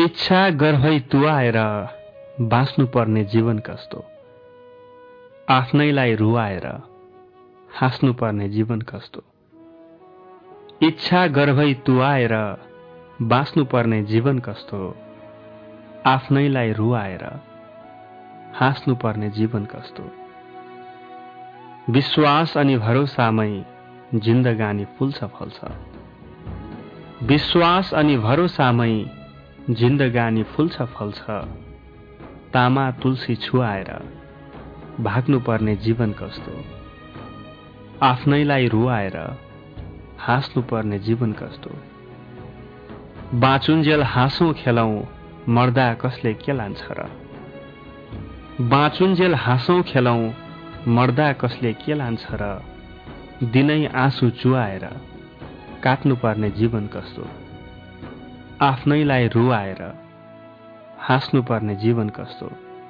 इच्छा गर्भै तुवाएर बाँच्नुपर्ने जीवन कस्तो, आफ्नैलाई रुवाएर हाँस्नुपर्ने जीवन कस्तो। इच्छा गर्भै तुवाएर बाँच्नुपर्ने जीवन कस्तो, आफ्नैलाई रुवाएर हाँस्नुपर्ने जीवन कस्तो। विश्वास अनि भरोसामै जिन्दगानी फुल्छ फल्छ, विश्वास अनि भरोसामै जिन्दगानी फुल्छ फल्छ। तामा तुलसी छुवाएर भाग्नुपर्ने जीवन कस्तो, आफ्नैलाई रुवाएर हाँस्नुपर्ने जीवन कस्तो। बाँचुन्जेल हाँसौँ खेलौँ मर्दा कसले के लान्छ र, बाँचुन्जेल हाँसौँ खेलौँ मर्दा कसले के लान्छ र। दिनै आँसु चुवाएर काट्नुपर्ने जीवन कस्तो, आफ्नैलाई रुवाएर हाँस्नुपर्ने जीवन कस्तो।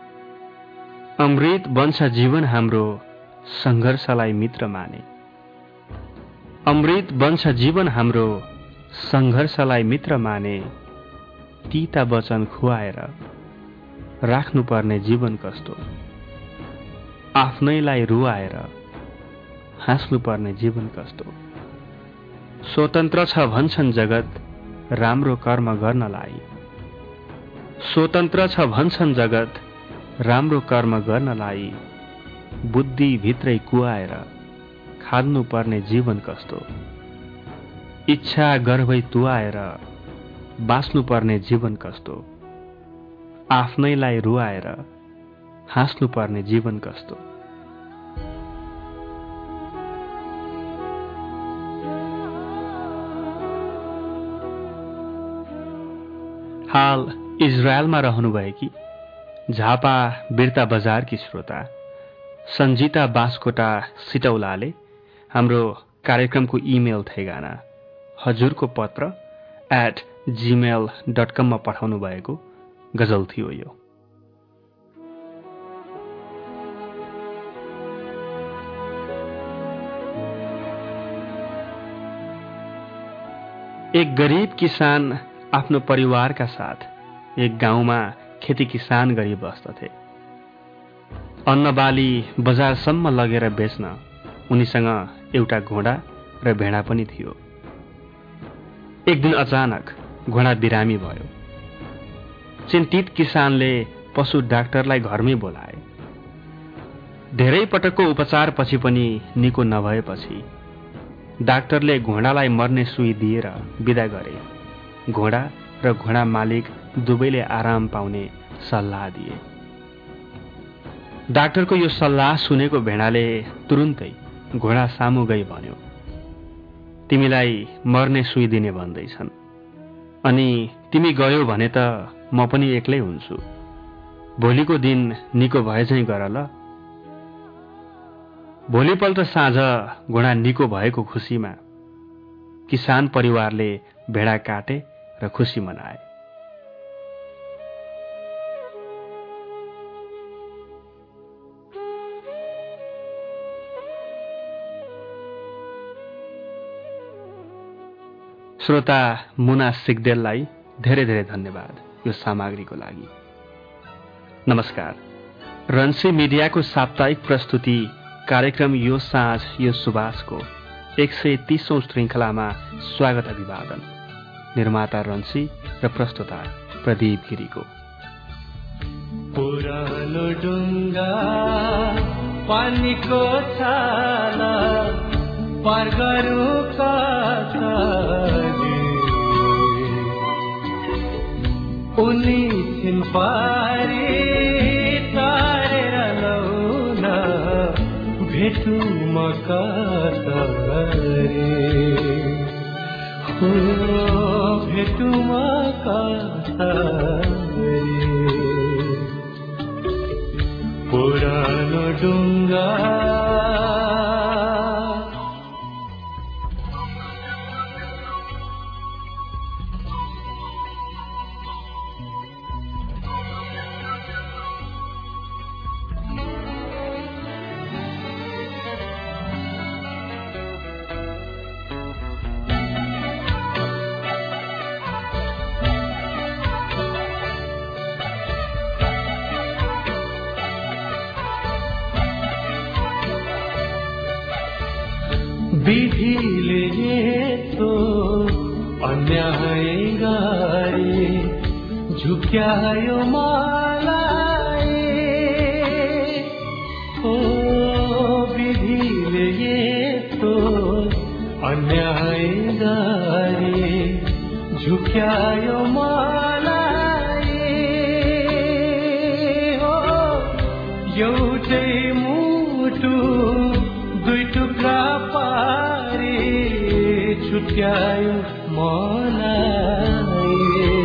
अमृत बन्छ जीवन हाम्रो संघर्षलाई मित्र माने, अमृत बन्छ जीवन हाम्रो संघर्षलाई मित्र माने। तीता वचन खुवाएर राख्नुपर्ने जीवन कस्तो, आफ्नैलाई रुवाएर हाँस्नुपर्ने जीवन कस्तो। स्वतन्त्र छ भन्छन् जगत राम्रो कर्म गर्नलाई, स्वतन्त्र छ भन्छन् जगत राम्रो कर्म गर्नलाई। बुद्धि भित्रै कुवाएर खाद्नुपर्ने जीवन कस्तो, इच्छा गर्भै तुवाएर बाँच्नुपर्ने जीवन कस्तो। आफ्नैलाई रुवाएर हाँस्नुपर्ने जीवन कस्तो। हाल इजरायलमा रहनुभएकी झापा बिर्ता बजारकी श्रोता सञ्जिता बास्कोटा सिटौलाले हाम्रो कार्यक्रमको इमेल ठेगाना हजुरको पत्र @gmail.com मा पठाउनु भएको गजल थियो यो। एक गरीब किसान आफ्नो परिवारका साथ एक गाउँमा खेती किसान गरी बस्दथे। अन्नबाली बजारसम्म लगेर बेच्न उनीसँग एउटा घोडा र भेडा पनि थियो। एक दिन अचानक घोडा बिरामी भयो। चिन्तित किसानले पशु डाक्टरलाई घरमै बोलाए। धेरै पटकको उपचारपछि पनि निको नभएपछि डाक्टरले घोडालाई मर्ने सुई दिएर बिदा गरे। घोडा र घोडा मालिक दुवैले आराम पाउने सल्लाह दिए। डाक्टरको यो सल्लाह सुनेको भेडाले तुरुन्तै घोडा सामु गई भन्यो, तिमीलाई मर्ने सुई दिने भन्दैछन्, अनि तिमी गयो भने त म पनि एक्लै हुन्छु। भोलिको दिन निको भएझैँ गर ल। भोलिपल्ट साँझ घोडा निको भएको खुसीमा किसान परिवारले भेडा काटे र खुसी मनाए। श्रोता मुना सिग्देललाई धेरै धेरै धन्यवाद यो सामग्रीको लागि। नमस्कार। रन्सी मिडियाको साप्ताहिक प्रस्तुति कार्यक्रम यो साँझ यो सुबासको 130औं श्रृङ्खलामा स्वागत अभिवादन। निर्माता रन्सी र प्रस्तुता प्रदीप गिरीको। पुरानो डुङ्गा पानीको छाला पार गरौँ कसरी, उनी छिन् पारी तारेर लौन भेटौँ म कसरी, भेटौँ म कसरी। पुरानो डुङ्गा विधिले यस्तो अन्याय गरे झुक्यायो मलाई ओ विधिले यस्तो अन्याय गरे झुक्यायो मलाई हो एउटै मुटु दुई टुक्रा पारी छुट्यायो मलाई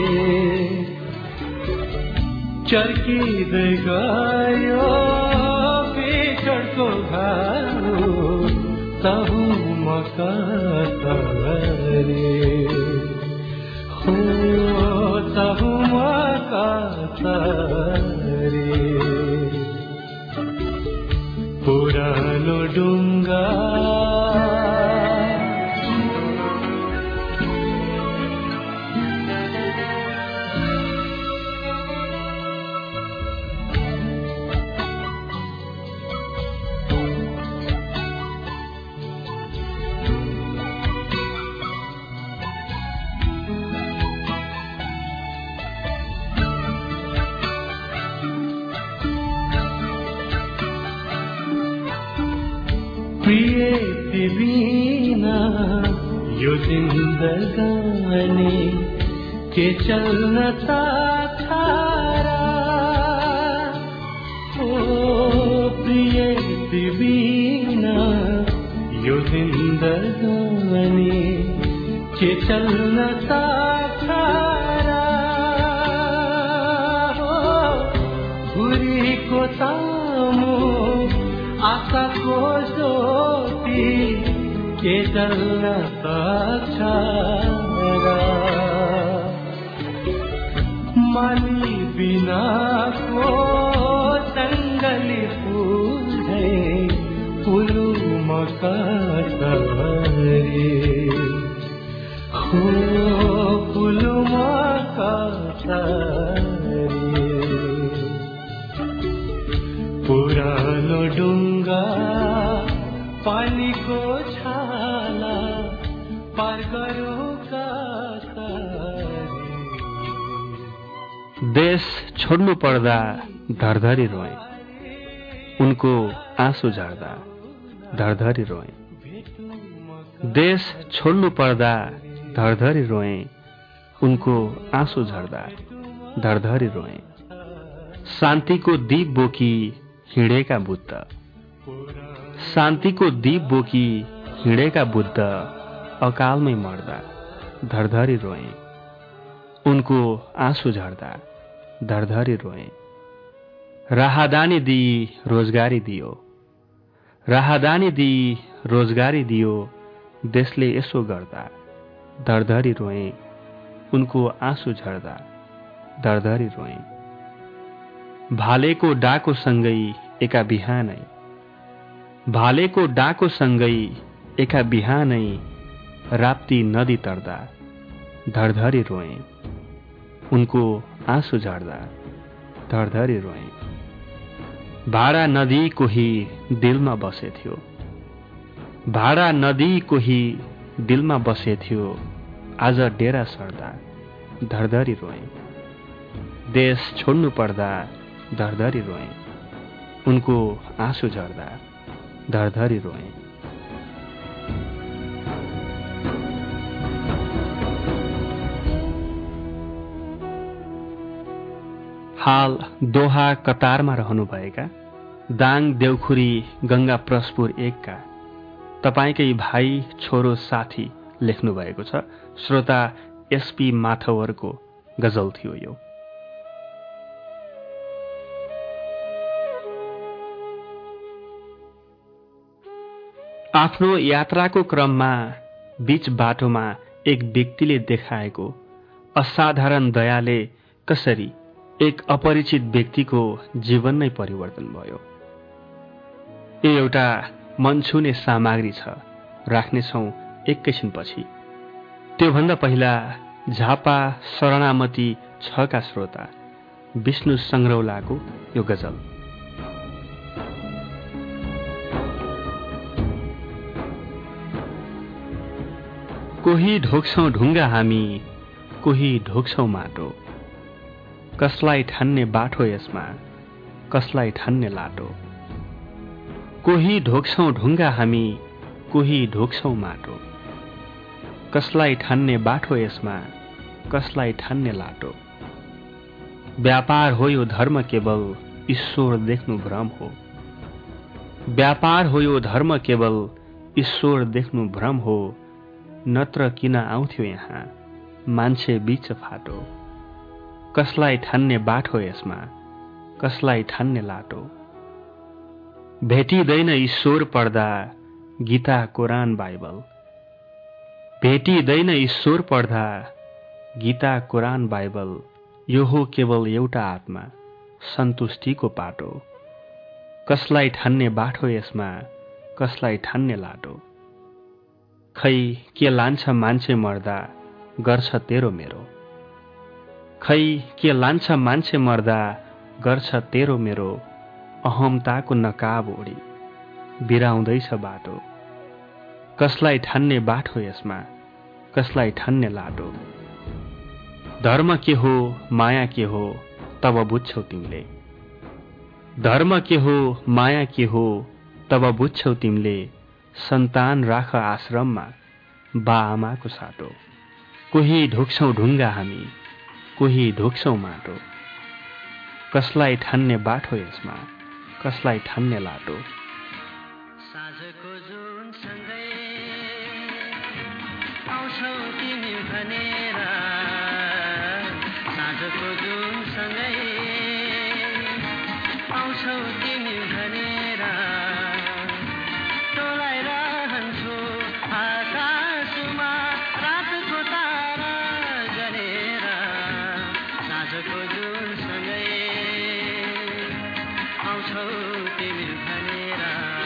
चर्किँदै गयो पेटको घाउ तबु म कता रे हो तबु म कता रे पुरानो डुङ्गा प्रिय बिना यो जिन्दगानी के चल्न तारा ओ प्रिय बिना यो जिन्दगानी के चल्न तारा घुरीको तामो आशाको ज्योति के जल्न सक्छ र माली बिनाको जङ्गली फुल झैँ फुलुमा कता रे हो फुलुमा कता रे पुरानो डुङ्गा पानीको छाला पार गरो कता देश छोड्नु पर्दा धरधरी रोए उनको आँसु झर्दा धरधरी रोए देश छोड्नु पर्दा धरधरी रोए उनको आँसु झर्दा धरधरी रोए शान्तिको दीप बोकी हिँडेका बुद्ध शान्तिको दीप बोकी हिँडेका बुद्ध अकालमै मर्दा धरधरी रोए उनको आँसु झर्दा धरधरी रोए राहदानी दिई रोजगारी दियो राहदानी दिई रोजगारी दियो देशले यसो गर्दा धरधरी रोए उनको आँसु झर्दा धरधरी रोए भालेको डाको सँगै एका बिहानै भालेको डाको सँगै एका बिहानै राप्ती नदी तर्दा धरधरी रोए उनको आँसु झर्दा धरधरी रोए भाडा नदी कोही दिलमा बसे थियो भाडा नदी कोही दिलमा बसे थियो आज डेरा सर्दा धरधरी रोए देश छोड्नु पर्दा धरधरी रोए उनको आँसु झर्दा धरधरी रोए हाल दोहा कतारमा रहनुभएका दाङ देउखुरी गंगा प्रसपुर 1 का तपाईकै भाइ छोरो साथी लेख्नु भएको छ। श्रोता एसपी माथवरको गजल थियो यो। आफ्नो यात्राको क्रममा बीच बाटोमा एक व्यक्तिले देखाएको असाधारण दयाले कसरी एक अपरिचित व्यक्तिको जीवन नै परिवर्तन भयो। यो एउटा मन छुने सामग्री छ, राख्नेछौँ एकैछिनपछि। त्योभन्दा पहिला झापा शरणामती 6 का श्रोता विष्णु संग्रौलाको यो गजल। कोही ढोक्छौं ढुङ्गा हामी, कोही ढोक्छौं माटो। कसलाई ठान्ने बाटो यसमा, कसलाई ठान्ने लाटो। कोही ढोक्छौं ढुङ्गा हामी, कोही ढोक्छौं माटो। कसलाई ठान्ने बाटो यसमा, कसलाई ठान्ने लाटो। व्यापार हो यो धर्म केवल ईश्वर देख्नु भ्रम हो। व्यापार हो यो धर्म केवल ईश्वर देख्नु भ्रम हो। नत्र किन आउँथ्यो यहाँ मान्छे बीच फाटो। कसलाई ठान्ने बाटो यसमा, कसलाई ठान्ने लाटो। भेटिँदैन ईश्वर पढ्दा गीता कुरान बाइबल। भेटिँदैन ईश्वर पढ्दा गीता कुरान बाइबल। यो हो केवल एउटा आत्मा सन्तुष्टिको पाटो। कसलाई ठान्ने बाटो यसमा, कसलाई ठान्ने लाटो। खै के लान्छ मान्छे मर्दा गर्छ तेरो मेरो। खै के लान्छ मान्छे मर्दा गर्छ तेरो मेरो। अहमताको नकाब ओढी बिराउँदैछ बाटो। कसलाई ठान्ने बाटो यसमा, कसलाई ठान्ने लाटो। धर्म के हो माया के हो तब बुझ्छौ तिमीले। धर्म के हो माया के हो तब बुझ्छौ तिमीले। सन्तान राख आश्रममा बा आमाको साटो। कोही ढोक्छौं ढुङ्गा हामी, कोही ढोक्छौं माटो। कसलाई ठान्ने बाटो यसमा, कसलाई ठान्ने लाटो। साँझको जुन सँगै आउँछौ तिमी भनेर। साँझको जुन सँगै आउँछौ तिमी भनेर। टोलाइरहन्छु आकाशमा रातको तारा गरेर। साँझको जुन सँगै आउँछौ तिमी भनेर।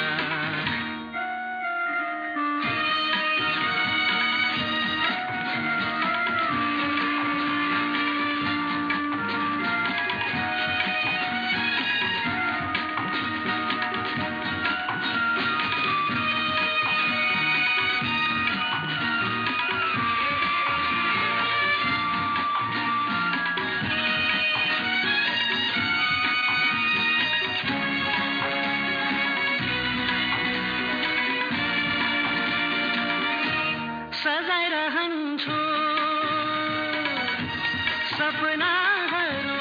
सजाइरहन्छु सपनाहरू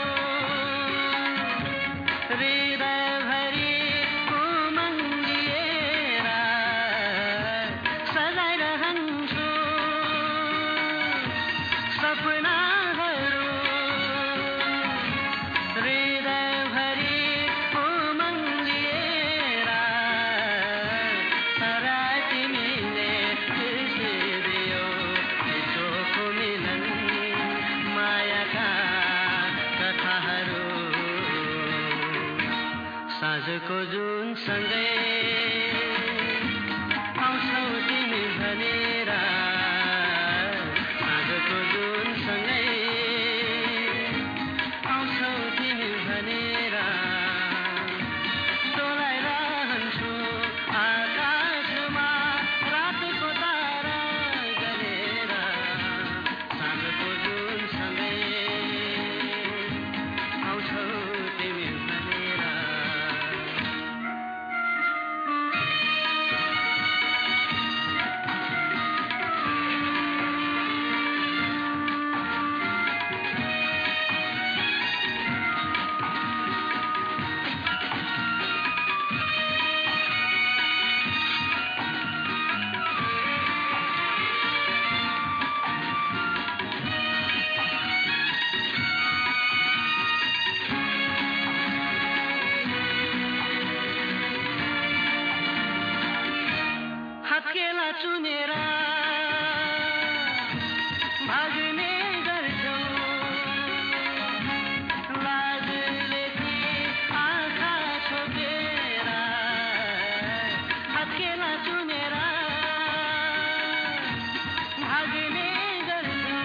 हृदयभरि उमङ्गिएर। सजाइरहन्छु सपनाहरू हृदयभरि उमङ्गिएर। तर तिमीले बिर्सिदियौ हिजोको मिलन मायाका कथाहरू। साँझको जुन सँगै आउँछौ तिमी भनेर। साँझको जुन सँगै आउँछौ तिमी भनेर। टोलाइरहन्छु आकाशमा रातको तारा गरेर। साँझको जुन सँगै आउँछौ तिमी भनेर। हत्केला चुनेर भाग्ने गर्छौ। लाजले आँखा छोपेर। हत्केला चुनेर भाग्ने गर्छौ।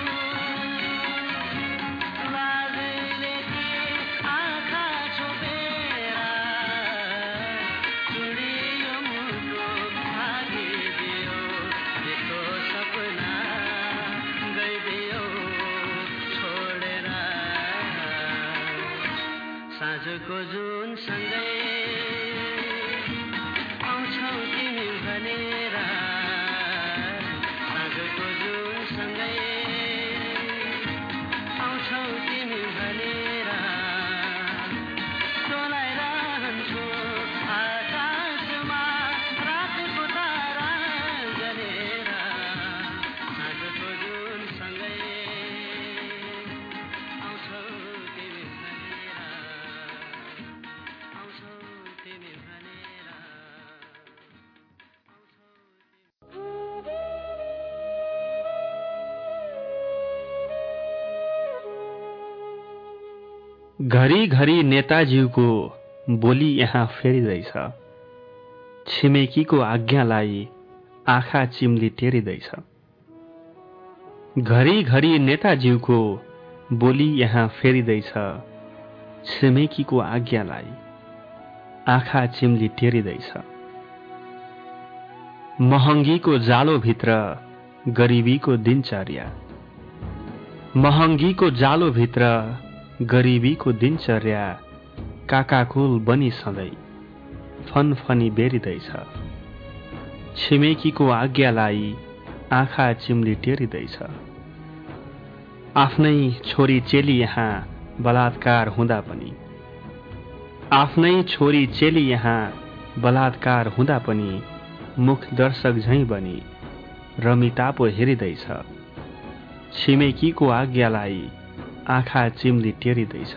लाजले आँखा छोपेर। चुडियो मुटु भागिदियो साँझको जुन सँगै आउँछौ तिमी भनेर साँझको जुन सँगै आउँछौ तिमी भनेर डोलाइरहन्छु आकाशमा रातको तारा जलेर साँझको जुन सँगै आउँछौ तिमी भनेर आउँछौ तिमी भनेर घरिघरि नेताज्यूको बोली यहाँ फेरिँदैछ। छिमेकीको आज्ञालाई आँखा चिम्ली टेरिँदैछ। घरिघरि नेताज्यूको बोली यहाँ फेरिँदैछ। छिमेकीको आज्ञालाई आँखा चिम्ली टेरिँदैछ। महँगीको जालोभित्र गरिबीको दिनचर्या, महँगीको जालोभित्र गरिबीको दिनचर्या काकाकुल बनी सधैँ फनफनी बेरिँदैछ। छिमेकीको आज्ञालाई आँखा चिम्ली टेरिँदैछ। आफ्नै छोरी चेली यहाँ बलात्कार हुँदा पनि, आफ्नै छोरी चेली यहाँ बलात्कार हुँदा पनि मुख दर्शक झैँ बनी रमितापो हेरिँदैछ। छिमेकीको आज्ञालाई आँखा चिम्ली टेरिँदैछ।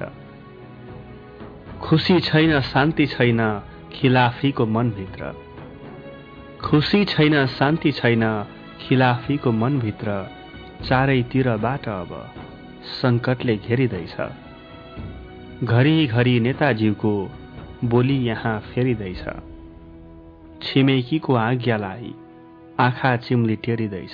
खुसी छैन, शान्ति छैन खिलाफीको मनभित्र, खुसी छैन, शान्ति छैन खिलाफीको मनभित्र। चारैतिरबाट अब सङ्कटले घेरिँदैछ। घरिघरि नेताज्यूको बोली यहाँ फेरिँदैछ। छिमेकीको आज्ञालाई आँखा चिम्ली टेरिँदैछ।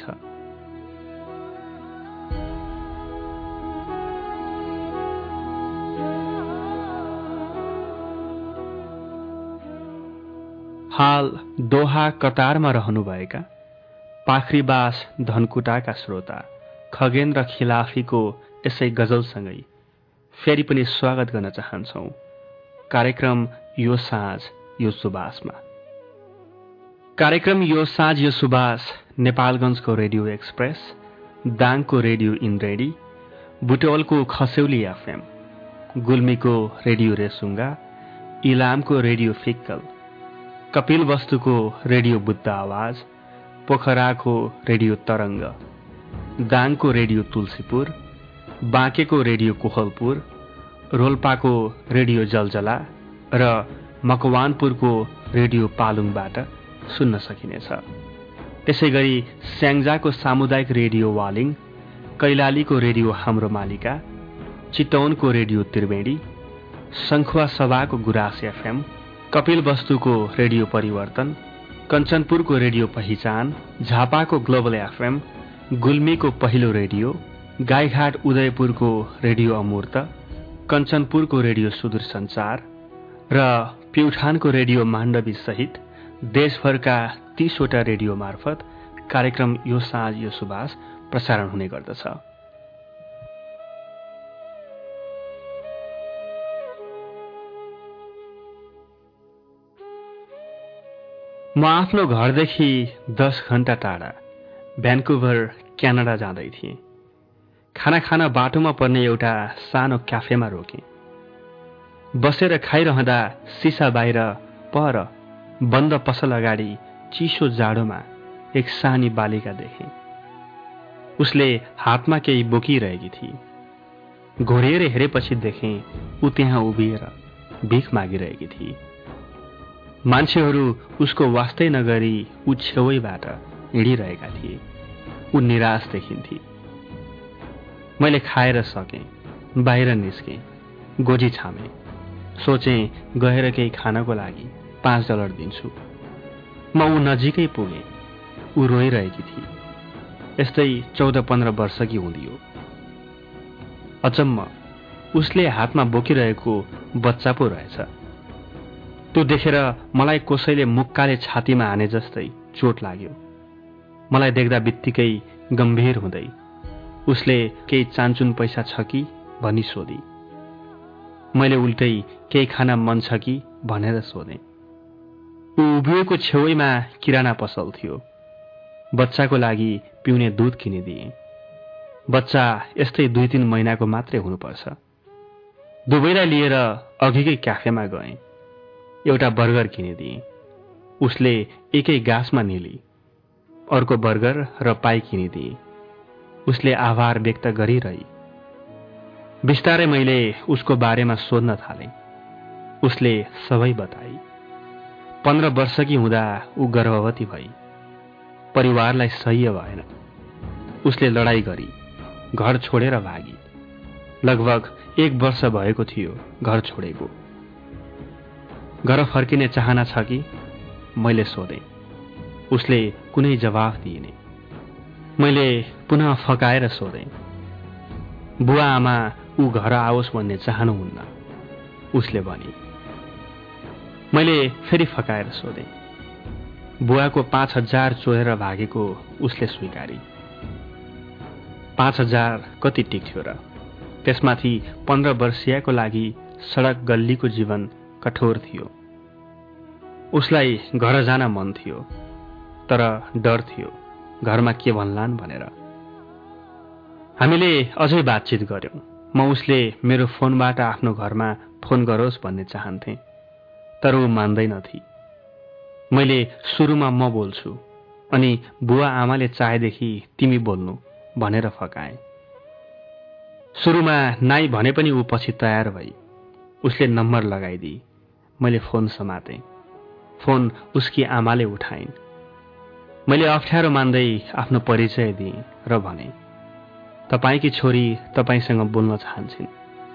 हाल दोहा कतारमा रहनुभएका पाखरीबास धनकुटाका श्रोता खगेन्द्र खिलाफीको यसै गजलसँगै फेरि पनि स्वागत गर्न चाहन्छौ कार्यक्रम यो साँझ यो सुबासमा। कार्यक्रम यो साँझ यो सुबास नेपालगञ्जको रेडियो एक्सप्रेस, दाङको रेडियो इन्द्रेणी, बुटवलको खसेउली एफएम, गुल्मीको रेडियो रेसुङ्गा, इलामको रेडियो फिक्कल, कपिलवस्तुको रेडियो बुद्ध आवाज, पोखराको रेडियो तरङ्ग, दाङको रेडियो तुलसीपुर, बाँकेको रेडियो कोहलपुर, रोल्पाको रेडियो जलजला र मकवानपुरको रेडियो पालुङबाट सुन्न सकिनेछ। त्यसैगरी स्याङ्जाको सामुदायिक रेडियो वालिङ, कैलालीको रेडियो हाम्रो मालिका, चितवनको रेडियो त्रिवेणी, सङ्खुवा सभाको गुराँस एफएम, कपिलवस्तुको रेडियो परिवर्तन, कञ्चनपुरको रेडियो पहिचान, झापाको ग्लोबल एफएम, गुल्मीको पहिलो रेडियो, गाईघाट उदयपुरको रेडियो अमूर्त, कञ्चनपुरको रेडियो सुदूर सञ्चार र प्युठानको रेडियो माण्डवी सहित देशभरका 30 वटा रेडियो मार्फत कार्यक्रम यो साँझ यो सुबास प्रसारण हुने गर्दछ। म आफ्नो घरदेखि 10 घण्टा टाढा भ्यान्कुभर क्यानाडा जाँदै थिएँ। खाना खान बाटोमा पर्ने एउटा सानो क्याफेमा रोकेँ। बसेर खाइरहँदा सिसा बाहिर पर बन्द पसल अगाडि चिसो जाडोमा एक सानी बालिका देखेँ। उसले हातमा केही बोकिरहेकी थिए। घोरिएर हेरेपछि देखेँ ऊ त्यहाँ उभिएर भिख मागिरहेकी थिए। मान्छेहरू उसको वास्तै नगरी ऊ छेउैबाट हिँडिरहेका थिए। ऊ निराश देखिन्थे। मैले खाएर सकेँ, बाहिर निस्केँ, गोजी छामेँ। सोचेँ गएर केही खानको लागि $5 दिन्छु। म ऊ नजिकै पुगेँ। ऊ रोइरहेकी थिए। यस्तै 14-15 वर्षकी हुँदियो। अचम्म, उसले हातमा बोकिरहेको बच्चा पो रहेछ। त्यो देखेर मलाई कसैले मुक्काले छातीमा हाने जस्तै चोट लाग्यो। मलाई देख्दा बित्तिकै गम्भीर हुँदै उसले केही चान्चुन पैसा छ कि भनी सोधी। मैले उल्टै केही खान मन छ कि भनेर सोधेँ। ऊ उभिएको छेउैमा किराना पसल थियो। बच्चाको लागि पिउने दुध किनिदिएँ। बच्चा यस्तै 2-3 महिनाको मात्रै हुनुपर्छ। दुवैलाई लिएर अघिकै क्याफेमा गएँ। एउटा बर्गर किनिदिएँ। उसले एकै गाँसमा निली। अर्को बर्गर र पाई किनिदिएँ। उसले आभार व्यक्त गरिरही। बिस्तारै मैले उसको बारेमा सोध्न थालेँ। उसले सबै बताई। 15 वर्षकी हुँदा ऊ गर्भवती भई। परिवारलाई सह्य भएन। उसले लडाईँ गरी घर छोडेर भागी। लगभग 1 वर्ष भएको थियो घर छोडेको। घर फर्किने चाहना छ कि? मैले सोधेँ। उसले कुनै जवाफ दिएन। मैले पुनः फकाएर सोधेँ। बुवा आमा ऊ घर आओस् भन्ने चाहनुहुन्न, उसले भने। मैले फेरि फकाएर सोधेँ। बुवाको 5000 चोरेर भागेको उसले स्वीकारी। 5000 कति टिक्थ्यो र? त्यसमाथि 15 वर्षीयाको लागि सडक गल्लीको जीवन कठोर थियो। उसलाई घर जान मन थियो, तर डर थियो घरमा के भन्लान् भनेर। हामीले अझै बातचित गर्यौं। म उसले मेरो फोनबाट आफ्नो घरमा फोन गरोस् भन्ने चाहन्थे, तर ऊ मान्दैनथी। मैले सुरुमा म बोल्छु अनि बुवा आमाले चाहेदेखि तिमी बोल्नु भनेर फकाएँ। सुरुमा नाइ भने पनि ऊ पछि तयार भई। उसले नम्बर लगाइदिए। मैले फोन समातेँ। फोन उसकी आमाले उठाइन्। मैले अप्ठ्यारो मान्दै आफ्नो परिचय दिएँ र भने, तपाईकी छोरी तपाईसँग बोल्न चाहन्छन्।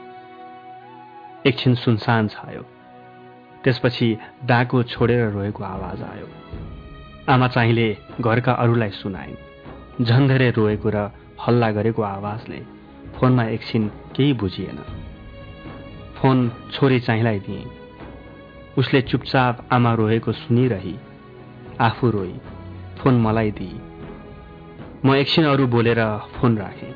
एकछिन सुनसान छायो। त्यसपछि डाको छोडेर रोएको आवाज आयो। आमा चाहिँले घरका अरूलाई सुनाइन्। झन् धेरै रोएको र हल्ला गरेको आवाजले फोनमा एकछिन केही बुझिएन। फोन छोरी चाहिँलाई दिएँ। उसले चुपचाप आमा रोएको सुनिरही आफू रोई। फोन मलाई दिए। म एकछिन अरू बोलेर फोन राखेँ।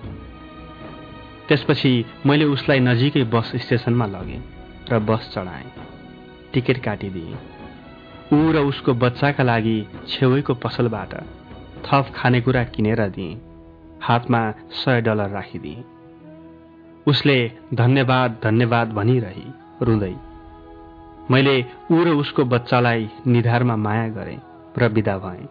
त्यसपछि मैले उसलाई नजिकै बस स्टेसनमा लगेँ र बस चढाएँ। टिकट काटिदिएँ। ऊ र उसको बच्चाका लागि छेउैको पसलबाट थप खानेकुरा किनेर दिएँ। हातमा $100 राखिदिएँ। उसले धन्यवाद धन्यवाद भनिरही रुँदै। मैले ऊ र उसको बच्चालाई निधारमा माया गरेँ र बिदा भएँ।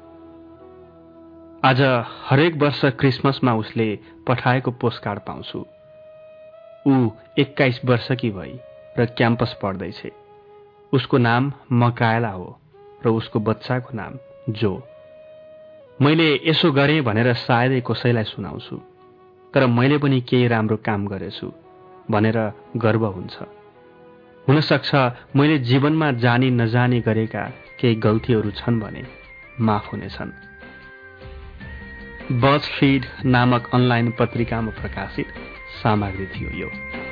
आज हरेक वर्ष क्रिसमसमा उसले पठाएको पोस्टकार्ड पाउँछु। ऊ 21 वर्षकी भई र क्याम्पस पढ्दैछ। उसको नाम मकायला हो र उसको बच्चाको नाम जो। मैले यसो गरेँ भनेर सायदै कसैलाई सुनाउँछु, तर मैले पनि केही राम्रो काम गरेछु भनेर गर्व हुन्छ। हुनसक्छ मैले जीवनमा जानी नजानी गरेका केही गल्तीहरू छन् भने माफ हुनेछन्। बजफिड नामक अनलाइन पत्रिकामा प्रकाशित सामग्री थियो यो।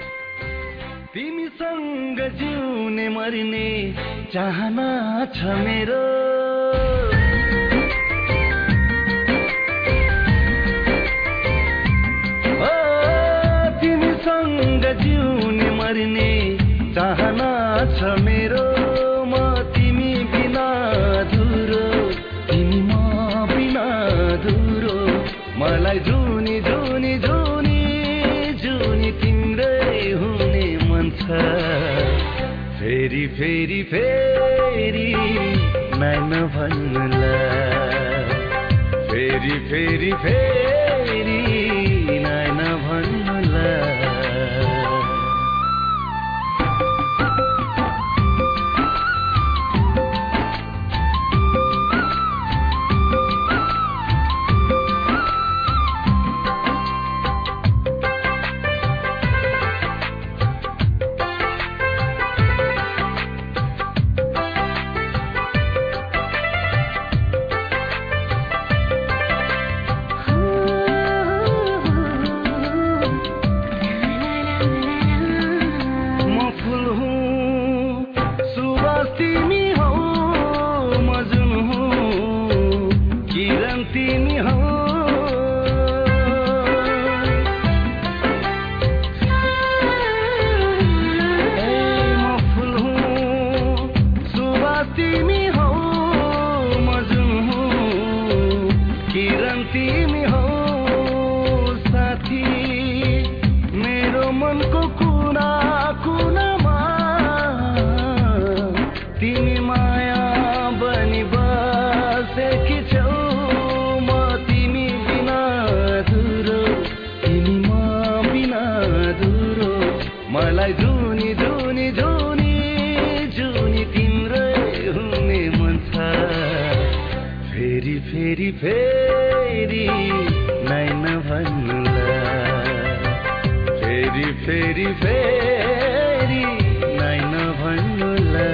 तिमीसँग जिउने मर्ने चाहना छ मेरो, तिमीसँग जिउने मर्ने चाहना छ मेरो। म तिमी बिना अधुरो, तिमी म बिना अधुरो। मलाई जुनी जुनी जुनी जुनी तिम्रै हुने मन छ। फेरि फेरि फेरि नाइन भन्नुला, फेरि फेरि फेरि नाइन भन्नुला। फेरि फेरि नाइ नभन्नुला फेरि फेरि फेरि नाइ नभन्नुला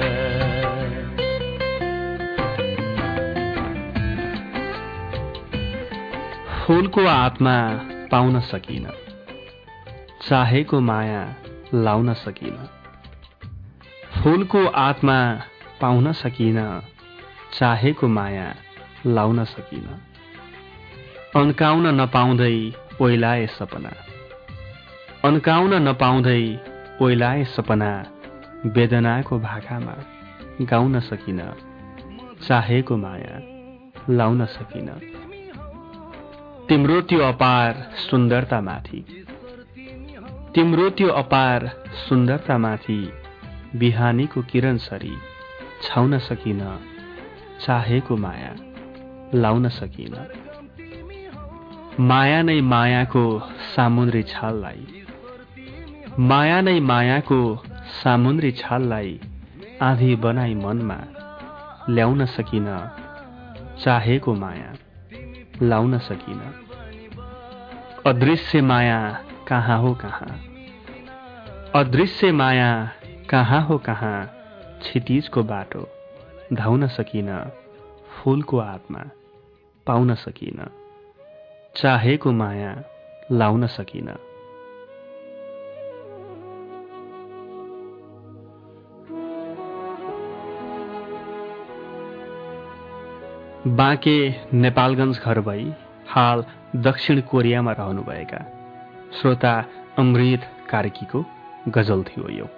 फूलको आत्मा पाउन सकिन चाहेको माया लाउन सकिन फूलको आत्मा पाउन सकिन चाहेको माया लाउन सकिन अन्काउन नपाउँदै ओइलाए सपना अन्काउन नपाउँदै ओइलाए सपना वेदनाको भाकामा गाउन सकिन चाहेको माया लाउन सकिन तिम्रो त्यो अपार सुन्दरतामाथि तिम्रो त्यो अपार सुन्दरतामाथि बिहानीको किरण सरी छाउन सकिन चाहेको माया लाउन सकिन माया नै मायाको सामुन्द्री छाललाई माया नै मायाको सामुन्द्री छाललाई आँधी बनाई मनमा ल्याउन सकिन चाहेको माया लाउन सकिन अदृश्य माया कहाँ हो कहाँ अदृश्य माया कहाँ हो कहाँ क्षितिजको बाटो धाउन सकिन फूलको आत्मा पाउन सकिन चाहेको माया लाउन सकिन बाँके नेपालगञ्ज घर भई हाल दक्षिण कोरियामा रहनुभएका श्रोता अमृत कार्कीको गजल थियो यो।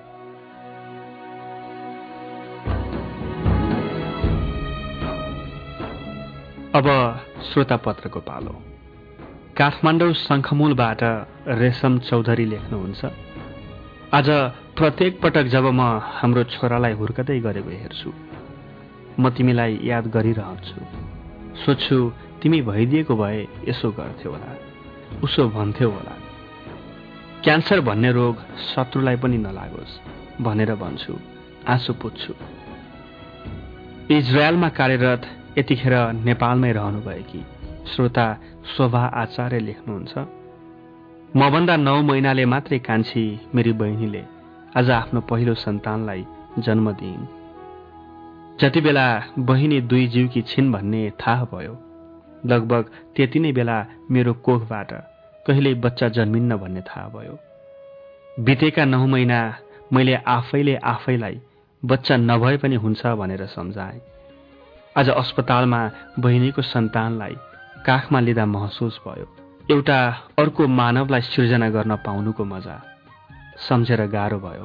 अब श्रोता पत्रको पालो। काठमाडौँ शङ्खमूलबाट रेशम चौधरी लेख्नुहुन्छ, आज प्रत्येक पटक जब म हाम्रो छोरालाई हुर्कदै गरेको हेर्छु म तिमीलाई याद गरिरहन्छु। सोच्छु तिमी भइदिएको भए यसो गर्थ्यौ होला, उसो भन्थ्यौ होला। क्यान्सर भन्ने रोग शत्रुलाई पनि नलागोस् भनेर भन्छु, आँसु पुज्छु। इजरायलमा कार्यरत यतिखेर नेपालमै रहनुभएकी श्रोता शोभा आचार्य लेख्नुहुन्छ, मभन्दा 9 महिनाले मात्रै कान्छी मेरी बहिनीले आज आफ्नो पहिलो सन्तानलाई जन्म दिइन्। जति बेला बहिनी 2 जीवकी छिन् भन्ने थाहा भयो, लगभग त्यति नै बेला मेरो कोखबाट कहिल्यै बच्चा जन्मिन्न भन्ने थाहा भयो। बितेका 9 महिना मैले आफैले आफैलाई बच्चा नभए पनि हुन्छ भनेर सम्झाएँ। आज अस्पतालमा बहिनीको सन्तानलाई काखमा लिँदा महसुस भयो एउटा अर्को मानवलाई सिर्जना गर्न पाउनुको मजा। सम्झेर गाह्रो भयो।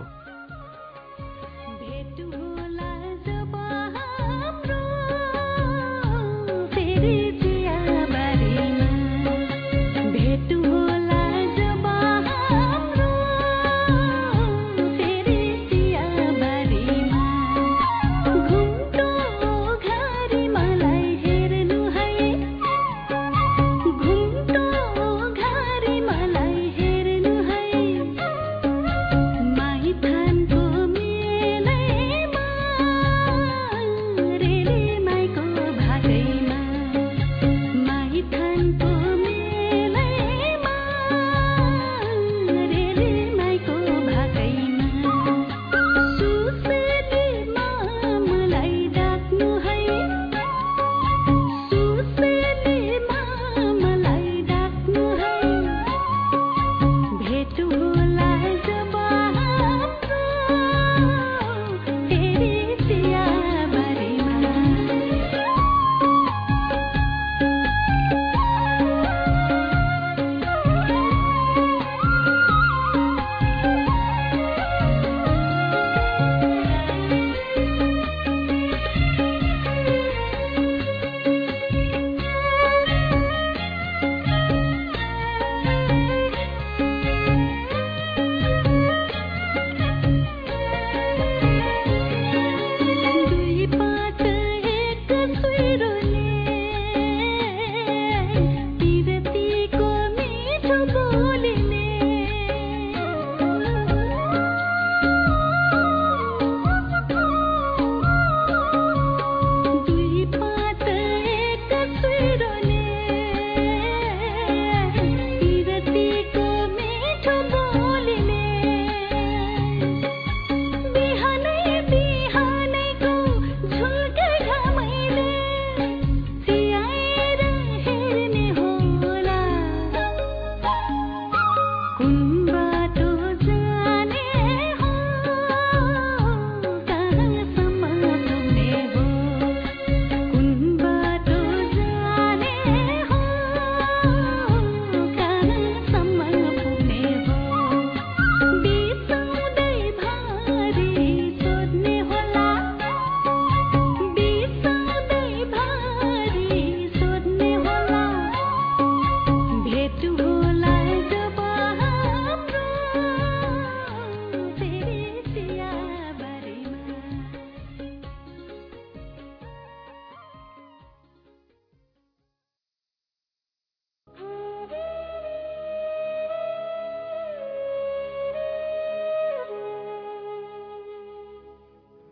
My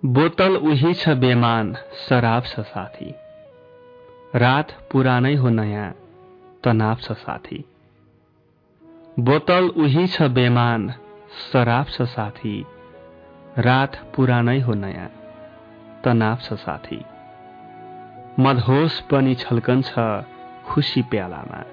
बोतल उही छ बेमान शराब छ साथी, रात पुरानै हो नयाँ तनाव छ साथी। बोतल उही छ बेमान शराब छ साथी, रात पुरानै हो नयाँ तनाव छ साथी। मदहोस बनी छल्कन्छ खुसी प्यालामा,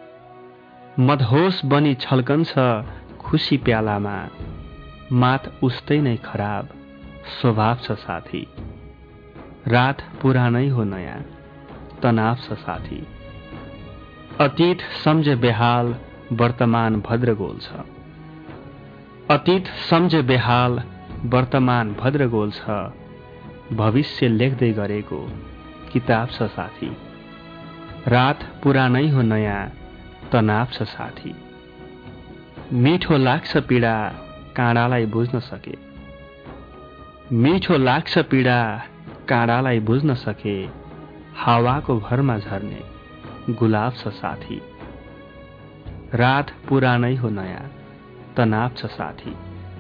मदहोस बनी छल्कन्छ खुसी प्यालामा, मात उस्तै नै खराब स्वभाव छ साथी। रात पुरानै हो नयाँ तनाव छ साथी। अतीत सम्झे बेहाल वर्तमान भद्रगोल छ, अतीत सम्झे बेहाल वर्तमान भद्रगोल छ, भविष्य लेख्दै गरेको किताब छ साथी। रात पुरानै हो नयाँ तनाव छ साथी। मिठो लाग्छ पीडा काँडालाई बुझ्न सके, मिठो लाग्छ पीडा काँडालाई बुझ्न सके, हावाको भरमा झर्ने गुलाब छ साथी। रात पुरानै हो नयाँ तनाव छ साथी।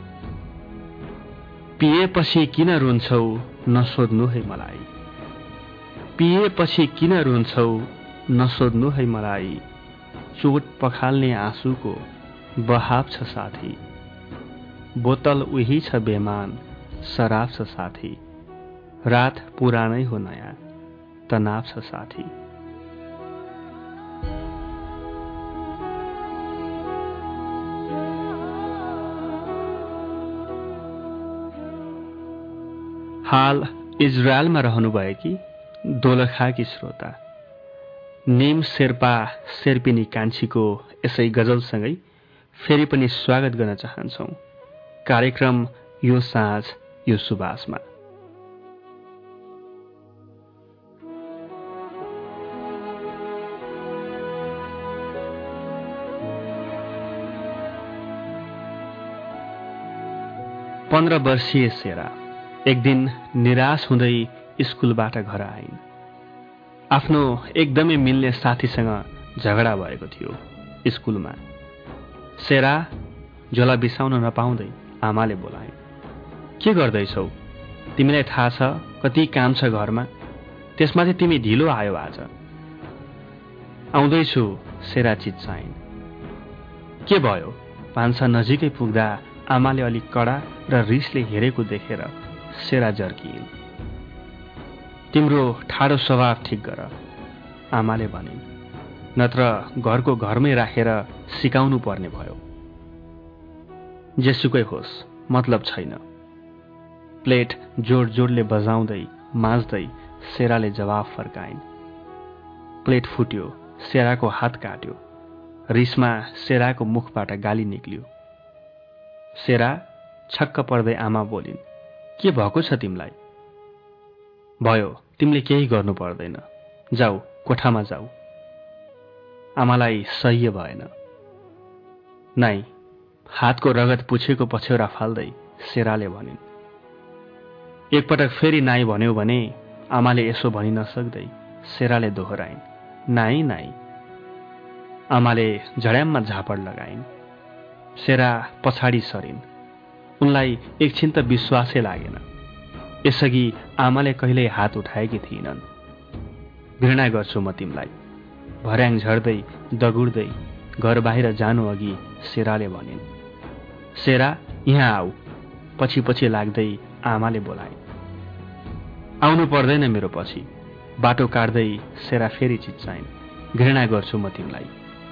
पिएपछि किन रुन्छौ नसोध्नु है मलाई, पिएपछि किन रुन्छौ नसोध्नु है मलाई, चोट पखाल्ने आँसुको बहाव छ साथी। बोतल उही छ बेमान शराब छ साथी, रात पुरानै हो नयाँ तनाव छ साथी। हाल इजरायलमा रहनुभएकी दोलखाकी श्रोता निम शेर्पा शेर्पिनी कान्छीको यसै गजलसँगै फेरि पनि स्वागत गर्न चाहन्छौ कार्यक्रम यो साँझ यो सुबासमा। पन्ध्र वर्षीय सेरा एक दिन निराश हुँदै स्कुलबाट घर आइन्। आफ्नो एकदमै मिल्ने साथीसँग झगडा भएको थियो स्कुलमा। सेरा झोला बिसाउन नपाउँदै आमाले बोलाइन्। के गर्दैछौ? तिमीलाई थाहा छ कति काम छ घरमा, त्यसमाथि तिमी ढिलो आयो आज। आउँदैछु, सेरा चिच्चाइन्। के भयो? भान्सा नजिकै पुग्दा आमाले अलिक कडा र रिसले हेरेको देखेर सेरा जर्किइन्। तिम्रो ठाडो स्वभाव ठिक गर, आमाले भनिन्, नत्र घरको घरमै राखेर सिकाउनु पर्ने भयो। जेसुकै होस्, मतलब छैन। प्लेट जोड जोडले बजाउँदै माझ्दै सेराले जवाफ फर्काइन्। प्लेट फुट्यो, सेराको हात काट्यो। रिसमा सेराको मुखबाट गाली निक्ल्यो। सेरा छक्क पर्दै आमा बोलिन्, के भएको छ तिमीलाई? भयो, तिमीले केही गर्नु पर्दैन, जाऊ कोठामा जाऊ। आमालाई सह्य भएन। नाइ, हातको रगत पुछेको पछ्यौरा फाल्दै सेराले भनिन्। एकपटक फेरि नाइ भन्यो भने आमाले यसो भनि नसक्दै सेराले दोहोऱ्याइन्, नाइ नाइ। आमाले झड्याममा झापड लगाइन्। सेरा पछाडि सरिन्। उनलाई एकछिन त विश्वासै लागेन। यसअघि आमाले कहिल्यै हात उठाएकी थिइनन्। घृणा गर्छु म तिमीलाई, भर्याङ झर्दै दगुर्दै घर बाहिर जानु अघि सेराले भनिन्। सेरा, यहाँ आऊ, पछि पछि लाग्दै आमाले बोलाइन्। आउनु पर्दैन मेरो पछि, बाटो काट्दै सेरा फेरि चिच्चाइन्। घृणा गर्छु म तिमीलाई।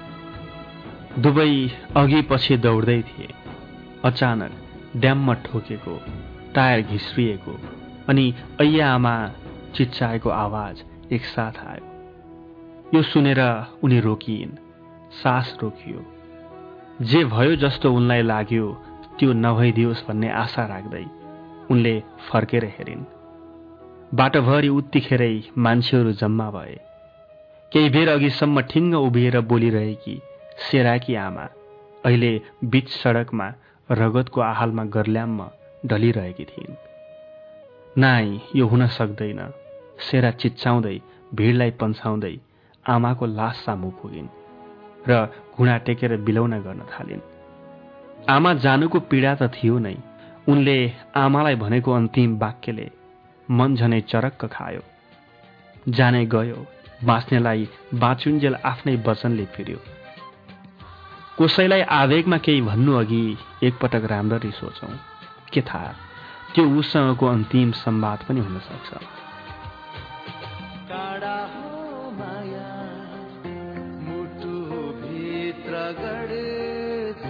दुवै अघि पछि दौड्दै थिए। अचानक ड्याममा ठोकेको, टायर घिस्रिएको अनि ऐया आमा चिच्चाएको आवाज एकसाथ आयो। यो सुनेर उनी रोकिइन्। सास रोकियो। जे भयो जस्तो उनलाई लाग्यो त्यो नभइदियोस् भन्ने आशा राख्दै उनले फर्केर हेरिन्। बाटोभरि उत्तिखेरै मान्छेहरू जम्मा भए। केही बेर अघिसम्म ठिङ्ग उभिएर बोलिरहेकी सेराकी आमा अहिले बीच सडकमा रगतको आहालमा गर्ल्याम्म ढलिरहेकी थिइन्। नाइ, यो हुन सक्दैन। सेरा चिच्चाउँदै भिडलाई पन्छाउँदै आमाको लास सामु पुगिन् र घुँडा टेकेर बिलौना गर्न थालिन्। आमा जानुको पीडा त थियो नै, उनले आमालाई भनेको अन्तिम वाक्यले मन झनै चरक्क खायो। जानै गयो, बाँच्नेलाई बाँचुन्जेल आफ्नै वचनले फिर्यो। कसैलाई आवेगमा केही भन्नु अघि एकपटक राम्ररी सोचौं। के थाहा, त्यो उसँगको अन्तिम संवाद पनि हुन सक्छ। काडा हो माया मुटु भित्र गड्छ,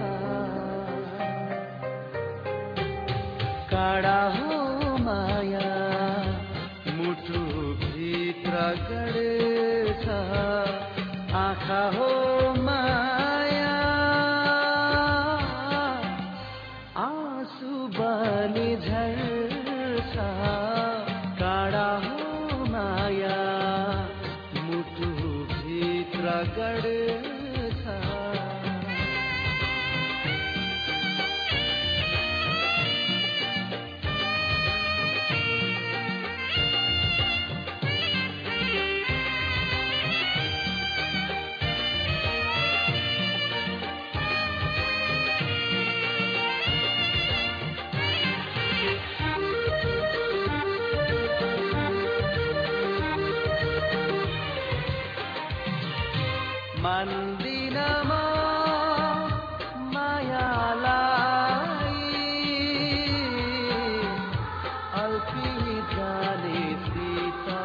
काडा हो माया मुटु भित्र गड्छ, आँखा हो माया आँसु बनि झर्छ, काडा हो माया मुटु भित्र गड्छ। मान्दिन म मायालाई अल्पी जाने सीता,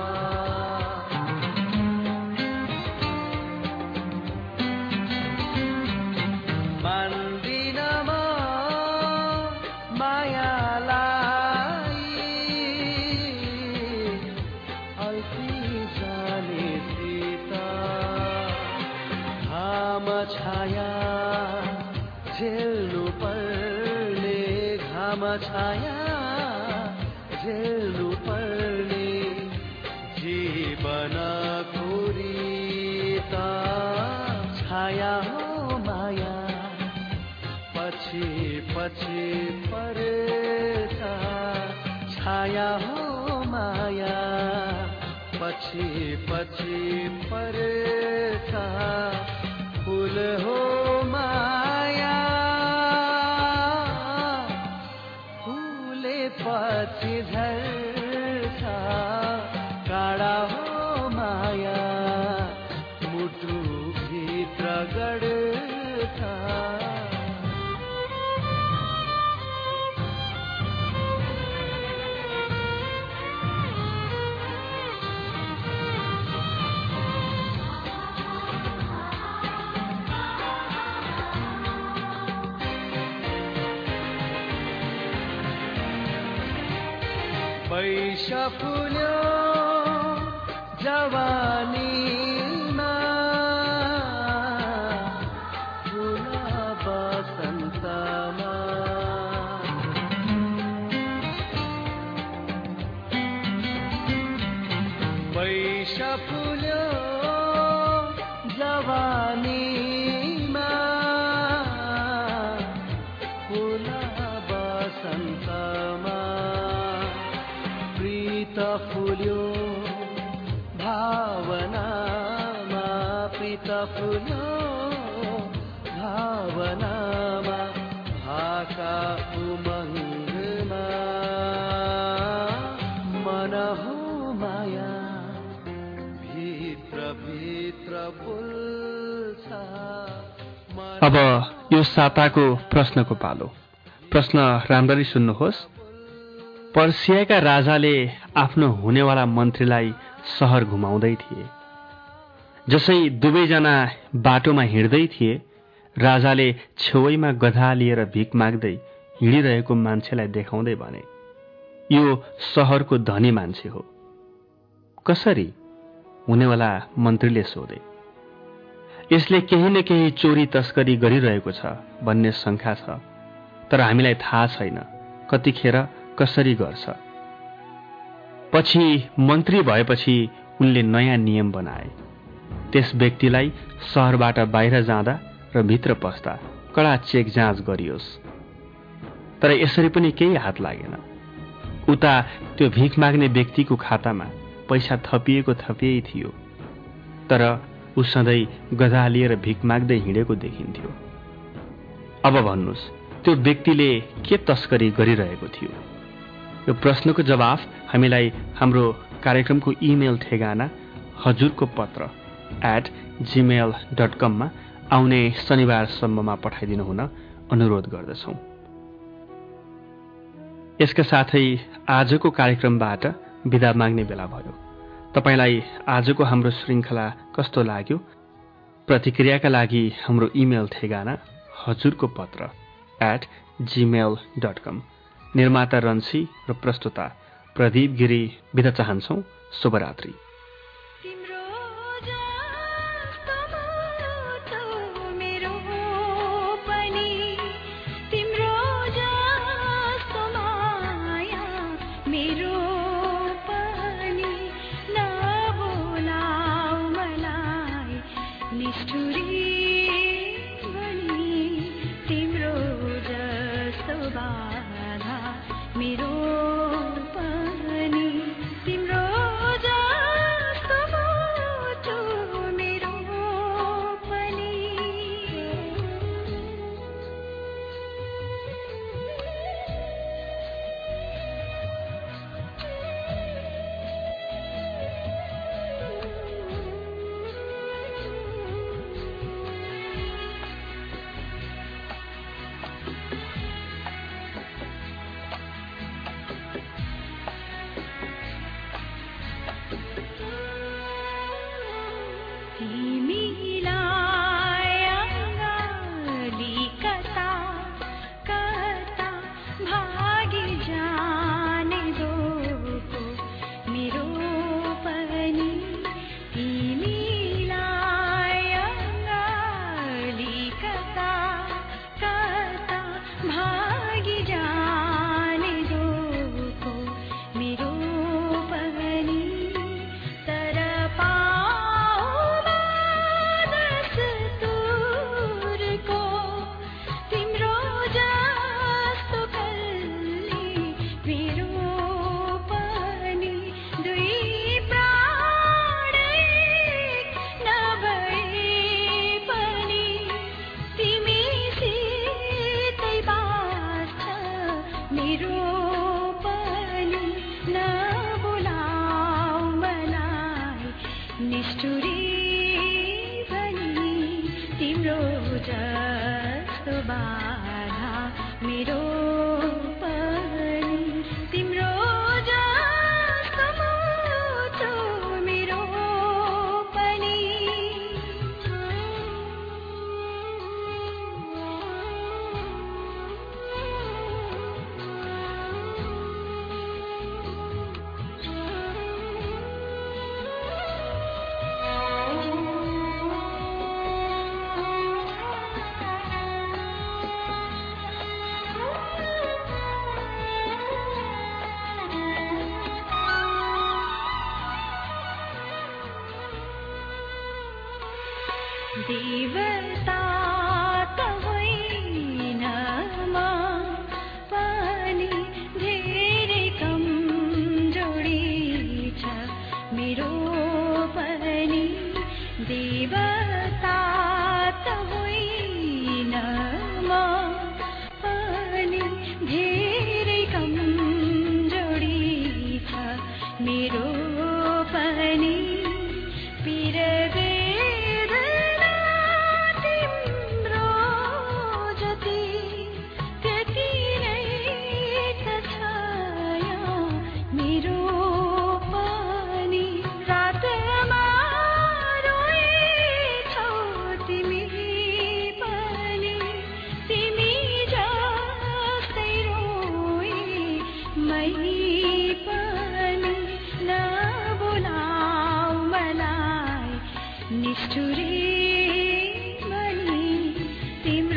मान्दिन म मायालाई अल्पी जाने सीता, घाम छाया झेल्नु पर्ने, घाम छाया झेल्नु पर्ने, जीवनको रीत छाया हो माया पछि पछि पर्छ, छाया हो माया पछि पछि पर्छ, फूल हो माया फूले पछि झर्छ, काडा हो माया मुटु भित्र गड्छ। पैसा फुल्यो जवानीमा, फुल बसन्तमा, पैसा फुल्यो जवानीमा, फुल बसन्तमा, प्रीत फुल्यो भावनामा, प्रीत फुल्यो भावनामा, भाका उमङ्गमा, मन हो माया भित्र भित्र बोल्छ। अब यो साताको प्रश्नको पालो। प्रश्न राम्ररी सुन्नुहोस्। पर्सियाका राजाले आफ्नो हुनेवाला मन्त्रीलाई सहर घुमाउँदै थिए। जसै दुवैजना बाटोमा हिँड्दै थिए, राजाले छेउैमा गधा लिएर भिख माग्दै हिँडिरहेको मान्छेलाई देखाउँदै भने, यो सहरको धनी मान्छे हो। कसरी? हुनेवाला मन्त्रीले सोधे। यसले केही न केही चोरी तस्करी गरिरहेको छ भन्ने शङ्का छ, तर हामीलाई थाहा छैन कतिखेर कसरी गर्छ। पछि मन्त्री भएपछि उनले नयाँ नियम बनाए। त्यस व्यक्तिलाई सहरबाट बाहिर जाँदा र भित्र पस्दा कडा चेक जाँच गरियोस्। तर यसरी पनि केही हात लागेन। उता त्यो भिख माग्ने व्यक्तिको खातामा पैसा थपिएको थपिएै थियो, तर ऊ सधैँ गधा लिएर भिख माग्दै हिँडेको देखिन्थ्यो। अब भन्नुहोस्, त्यो व्यक्तिले के तस्करी गरिरहेको थियो? यो प्रश्नको जवाफ हामीलाई हाम्रो कार्यक्रमको इमेल ठेगाना हजुरको पत्र @gmail.com मा आउने शनिबारसम्ममा पठाइदिनु हुन अनुरोध गर्दछौं। यसका साथै आजको कार्यक्रमबाट बिदा माग्ने बेला भयो। तपाईलाई आजको हाम्रो श्रृङ्खला कस्तो लाग्यो? प्रतिक्रियाका लागि हाम्रो इमेल ठेगाना हजुरको पत्र @gmail.com। निर्माता रन्सी र प्रस्तुता प्रदीप गिरी बिदा चाहन्छौ। शुभरात्रि। देवता त होइन म पनि धेरै कमजोरी छ मेरो पनि। देवता त होइन म पनि धेरै कमजोरी छ मेरो पनि। निष्ठुरी बनी तिम्रो